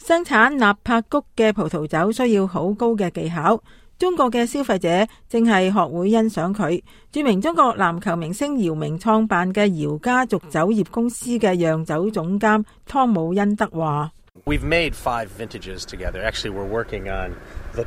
生產納帕谷嘅葡萄酒需要好高嘅技巧，中國嘅消費者正係學會欣賞佢。著名中國籃球明星姚明創辦嘅姚家族酒業公司嘅釀酒總監湯姆恩德話 ：We've made 5 vintages together. Actually, we're working on the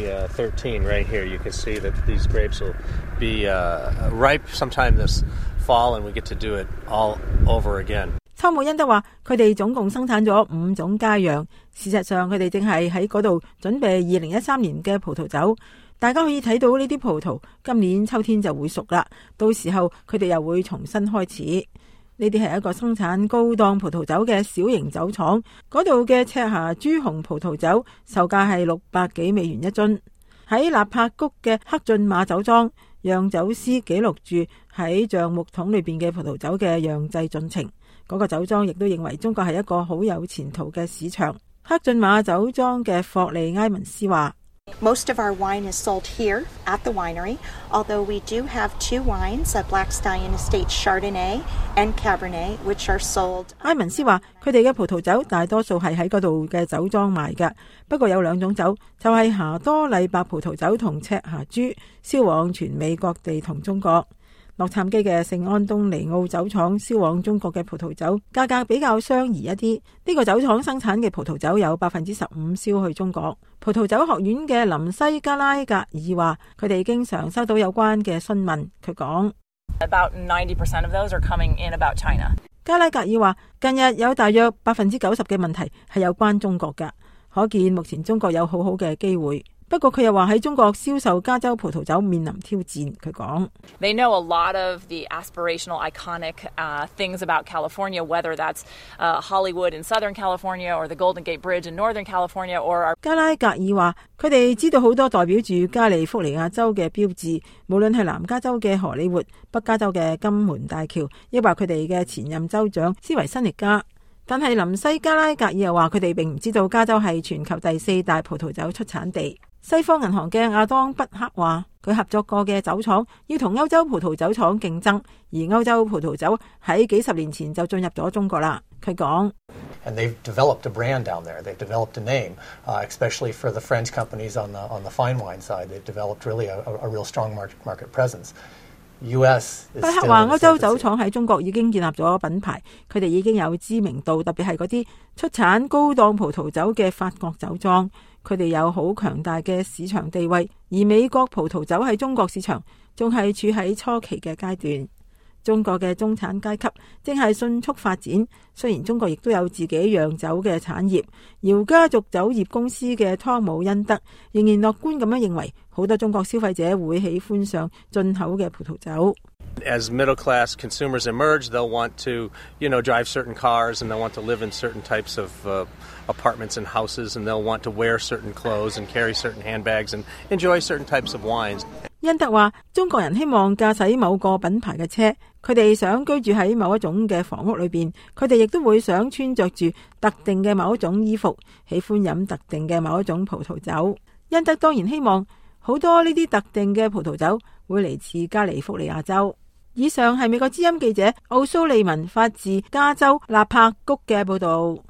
2013 right here. You can see that these grapes will be ripe sometime this fall, and we get to do it all over again. 湯姆恩德話：佢哋總共生產咗5種佳釀，事實上佢哋正係喺嗰度準備2013年嘅葡萄酒。大家可以睇到呢啲葡萄今年秋天就會熟啦，到時候佢哋又會重新開始。呢啲係一個生產高檔葡萄酒嘅小型酒廠，嗰度嘅赤霞珠紅葡萄酒售價係600幾美元一樽。喺納帕谷嘅克俊馬酒莊，釀酒師記錄住喺橡木桶裏邊嘅葡萄酒嘅釀製進程。嗰個酒莊亦都認為中國係一個好有前途嘅市場。克俊馬酒莊嘅霍利埃文斯話 ：Most of our wine is sold here at the winery, although we do have 2 wines, Black Stallion Estate Chardonnay and Cabernet, which are sold. 埃文斯話：佢哋嘅葡萄酒大多數係喺嗰度嘅酒莊賣㗎，不過有2種酒，就係霞多麗白葡萄酒同赤霞珠，銷往全美各地同中國。洛杉磯嘅聖安東尼奧酒廠銷往中國嘅葡萄酒價格比較相宜一啲。呢個酒廠生產嘅葡萄酒有 15% 銷去中國。葡萄酒學院嘅林西加拉格爾話：佢哋經常收到有關嘅詢問。佢講 About 90% of those are coming in about China. 加拉格爾話：近日有大約 90% 嘅問題係有關中國㗎，可見目前中國有好好嘅機會。不過佢又話喺中國銷售加州葡萄酒面臨挑戰。佢講 They know a lot of the aspirational, iconic things about California, whether that's Hollywood in Southern California or the Golden Gate Bridge in Northern California or 加拉格爾話佢哋知道好多代表住加利福尼亞州嘅標誌，無論係南加州嘅荷里活、北加州嘅金門大橋，抑或佢哋嘅前任州長斯維辛力加。但係林西加拉格爾又話佢哋並唔知道加州係全球第4大葡萄酒出產地。西方銀行嘅亞當畢克話佢合作過嘅酒廠要同歐洲葡萄酒廠競爭，而歐洲葡萄酒喺幾十年前就進入咗中國啦。佢講 And they've developed a brand down there. They've developed a name, especially for the French companies on the fine wine side. They've developed really a real strong market presence. US 畢克話歐洲酒廠喺中國已經建立咗品牌，佢哋已經有知名度，特別係嗰啲出產高檔葡萄酒嘅法國酒莊，佢哋有好強大嘅市場地位。而美國葡萄酒喺中國市場仲係處喺初期嘅階段。中國嘅中產階級正係迅速發展，雖然中國亦都有自己釀酒嘅產業。姚家族酒業公司嘅湯姆恩德仍然樂觀咁樣認為，好多中國消費者會喜歡上進口嘅葡萄酒。 As middle class consumers emerge, they'll want to, drive certain cars, and they'll want to live in certain types of apartments and houses, and they'll want to wear certain clothes and carry certain handbags and enjoy certain types of wines. 恩德話：中國人希望駕駛某個品牌嘅車，佢哋想居住喺某一種嘅房屋裏邊，佢哋亦都會想穿着住特定嘅某一種衣服，喜歡飲特定嘅某一種葡萄酒。恩德當然希望好多呢啲特定嘅葡萄酒會嚟自加利福尼亞州。以上係美國之音記者奧蘇利文發自加州納帕谷嘅報道。